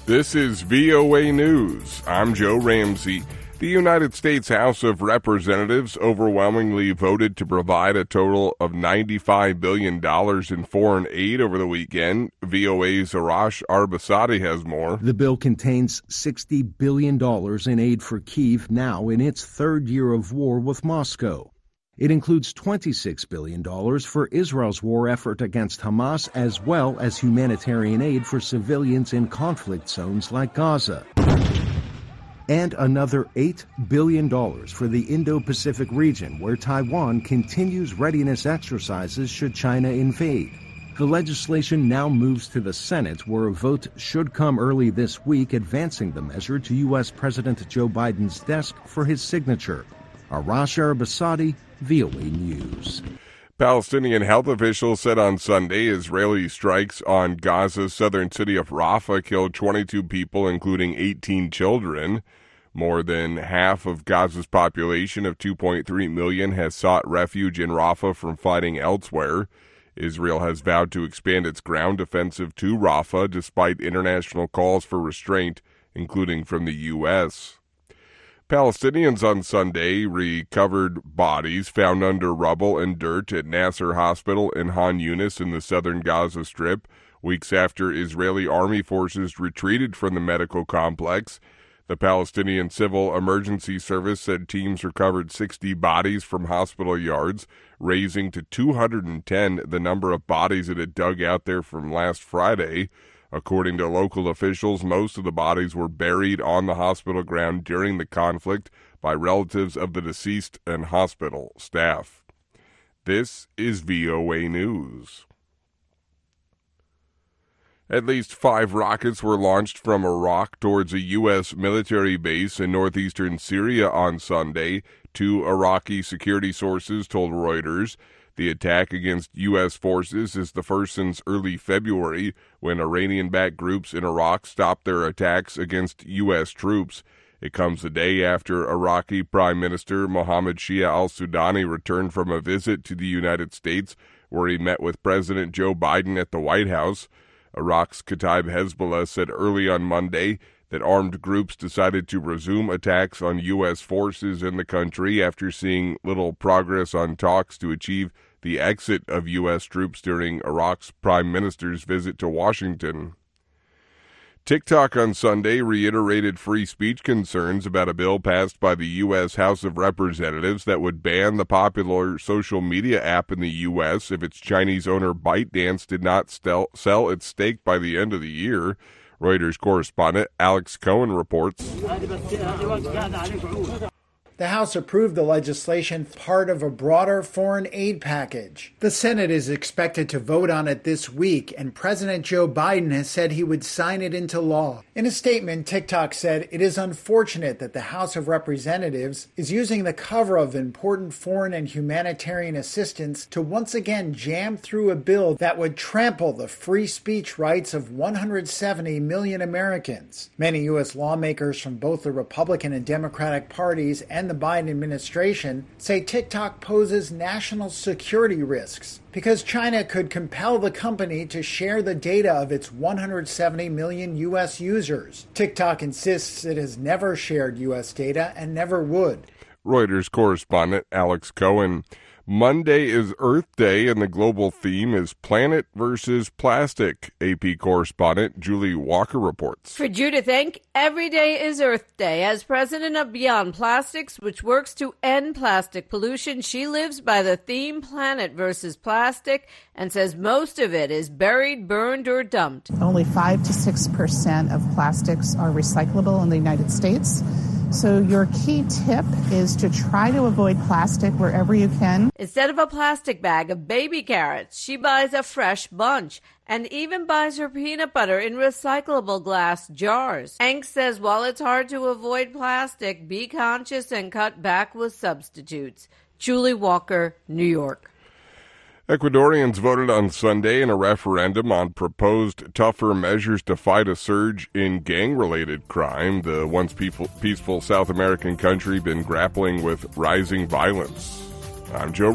This is VOA News. I'm Joe Ramsey. The United States House of Representatives overwhelmingly voted to provide a total of $95 billion in foreign aid over the weekend. VOA's Arash Arbasadi has more. The bill contains $60 billion in aid for Kyiv now in its third year of war with Moscow. It includes $26 billion for Israel's war effort against Hamas, as well as humanitarian aid for civilians in conflict zones like Gaza. And another $8 billion for the Indo-Pacific region, where Taiwan continues readiness exercises should China invade. The legislation now moves to the Senate, where a vote should come early this week, advancing the measure to U.S. President Joe Biden's desk for his signature. Arash Arbasadi, VOA News. Palestinian health officials said on Sunday Israeli strikes on Gaza's southern city of Rafah killed 22 people, including 18 children. More than half of Gaza's population of 2.3 million has sought refuge in Rafah from fighting elsewhere. Israel has vowed to expand its ground offensive to Rafah despite international calls for restraint, including from the U.S. Palestinians on Sunday recovered bodies found under rubble and dirt at Nasser Hospital in Han Yunis in the southern Gaza Strip, weeks after Israeli army forces retreated from the medical complex. The Palestinian Civil Emergency Service said teams recovered 60 bodies from hospital yards, raising to 210 the number of bodies it had dug out there from last Friday. According to local officials, most of the bodies were buried on the hospital ground during the conflict by relatives of the deceased and hospital staff. This is VOA News. At least 5 rockets were launched from Iraq towards a U.S. military base in northeastern Syria on Sunday, 2 Iraqi security sources told Reuters. The attack against U.S. forces is the first since early February, when Iranian-backed groups in Iraq stopped their attacks against U.S. troops. It comes a day after Iraqi Prime Minister Mohammed Shia al-Sudani returned from a visit to the United States, where he met with President Joe Biden at the White House. Iraq's Kataib Hezbollah said early on Monday that armed groups decided to resume attacks on U.S. forces in the country after seeing little progress on talks to achieve the exit of U.S. troops during Iraq's prime minister's visit to Washington. TikTok on Sunday reiterated free speech concerns about a bill passed by the U.S. House of Representatives that would ban the popular social media app in the U.S. if its Chinese owner ByteDance did not sell its stake by the end of the year. Reuters correspondent Alex Cohen reports. The House approved the legislation, part of a broader foreign aid package. The Senate is expected to vote on it this week, and President Joe Biden has said he would sign it into law. In a statement, TikTok said it is unfortunate that the House of Representatives is using the cover of important foreign and humanitarian assistance to once again jam through a bill that would trample the free speech rights of 170 million Americans. Many U.S. lawmakers from both the Republican and Democratic parties and the Biden administration say TikTok poses national security risks because China could compel the company to share the data of its 170 million U.S. users. TikTok insists it has never shared U.S. data and never would. Reuters correspondent Alex Cohen. Monday is Earth Day, and the global theme is Planet versus Plastic. AP correspondent Julie Walker reports. For Judith Enck, every day is Earth Day. As president of Beyond Plastics, which works to end plastic pollution, she lives by the theme Planet versus Plastic and says most of it is buried, burned, or dumped. Only 5 to 6% of plastics are recyclable in the United States. So your key tip is to try to avoid plastic wherever you can. Instead of a plastic bag of baby carrots, she buys a fresh bunch and even buys her peanut butter in recyclable glass jars. Enck says while it's hard to avoid plastic, be conscious and cut back with substitutes. Julie Walker, New York. Ecuadorians voted on Sunday in a referendum on proposed tougher measures to fight a surge in gang-related crime. The once peaceful South American country been grappling with rising violence. I'm Joe